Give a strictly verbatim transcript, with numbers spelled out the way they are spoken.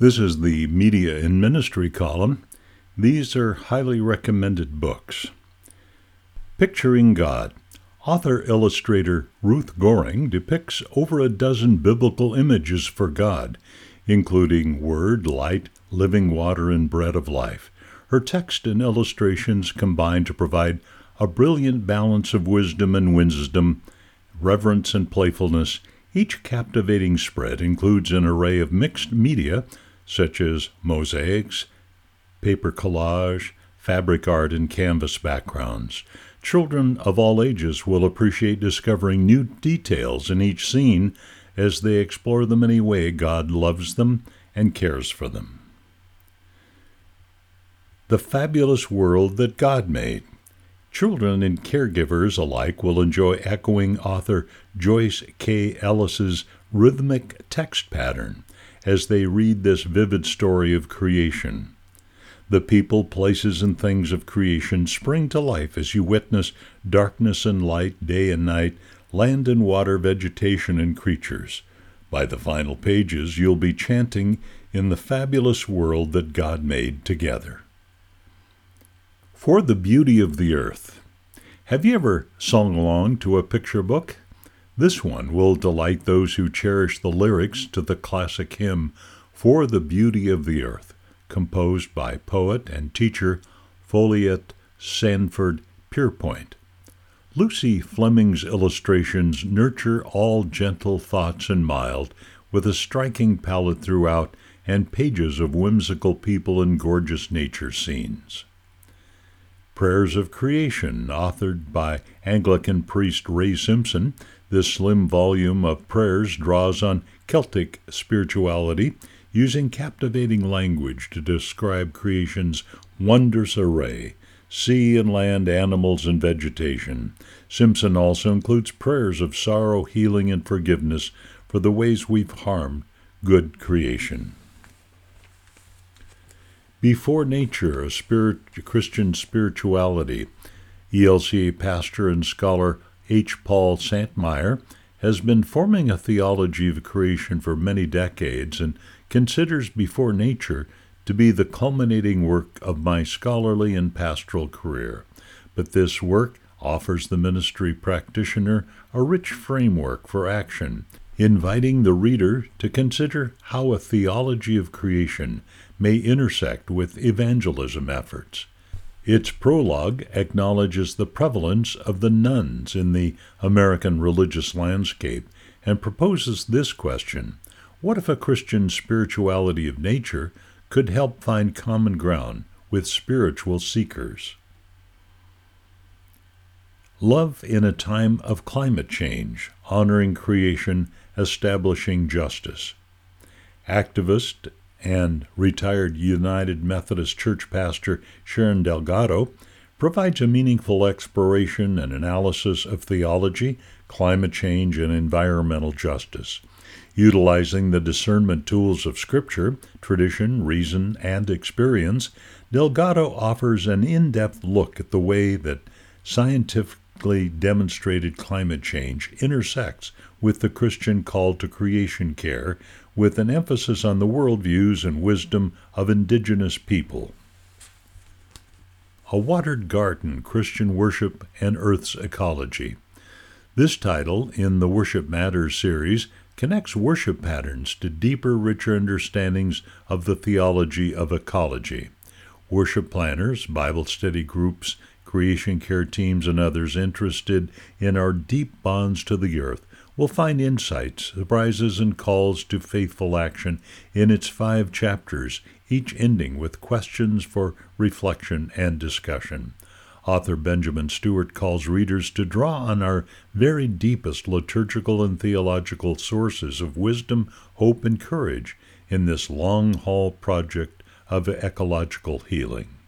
This is the Media and Ministry column. These are highly recommended books. Picturing God. Author-illustrator Ruth Goring depicts over a dozen biblical images for God, including Word, Light, Living Water, and Bread of Life. Her text and illustrations combine to provide a brilliant balance of wisdom and wisdom, reverence and playfulness. Each captivating spread includes an array of mixed media, such as mosaics, paper collage, fabric art, and canvas backgrounds. Children of all ages will appreciate discovering new details in each scene as they explore the many ways God loves them and cares for them. The Fabulous World That God Made. Children and caregivers alike will enjoy echoing author Joyce K. Ellis's rhythmic text pattern as they read this vivid story of creation. The people, places, and things of creation spring to life as you witness darkness and light, day and night, land and water, vegetation and creatures. By the final pages, you'll be chanting in the fabulous world that God made together. For the Beauty of the Earth. Have you ever sung along to a picture book? This one will delight those who cherish the lyrics to the classic hymn, For the Beauty of the Earth, composed by poet and teacher Folliot Sanford Pierpoint. Lucy Fleming's illustrations nurture all gentle thoughts and mild, with a striking palette throughout and pages of whimsical people and gorgeous nature scenes. Prayers of Creation, authored by Anglican priest Ray Simpson. This slim volume of prayers draws on Celtic spirituality, using captivating language to describe creation's wondrous array, sea and land, animals, and vegetation. Simpson also includes prayers of sorrow, healing, and forgiveness for the ways we've harmed good creation. Before Nature, a spirit, Christian Spirituality. E L C A pastor and scholar H. Paul Santmeyer has been forming a theology of creation for many decades and considers Before Nature to be the culminating work of my scholarly and pastoral career. But this work offers the ministry practitioner a rich framework for action, inviting the reader to consider how a theology of creation may intersect with evangelism efforts. Its prologue acknowledges the prevalence of the nones in the American religious landscape and proposes this question: what if a Christian spirituality of nature could help find common ground with spiritual seekers? Love in a Time of Climate Change, Honoring Creation, Establishing Justice. Activist and retired United Methodist Church pastor Sharon Delgado provides a meaningful exploration and analysis of theology, climate change, and environmental justice. Utilizing the discernment tools of Scripture, tradition, reason, and experience, Delgado offers an in-depth look at the way that scientifically demonstrated climate change intersects with the Christian call to creation care, with an emphasis on the worldviews and wisdom of indigenous people. A Watered Garden, Christian Worship and Earth's Ecology. This title, in the Worship Matters series, connects worship patterns to deeper, richer understandings of the theology of ecology. Worship planners, Bible study groups, creation care teams, and others interested in our deep bonds to the earth will find insights, surprises, and calls to faithful action in its five chapters, each ending with questions for reflection and discussion. Author Benjamin Stewart calls readers to draw on our very deepest liturgical and theological sources of wisdom, hope, and courage in this long-haul project of ecological healing.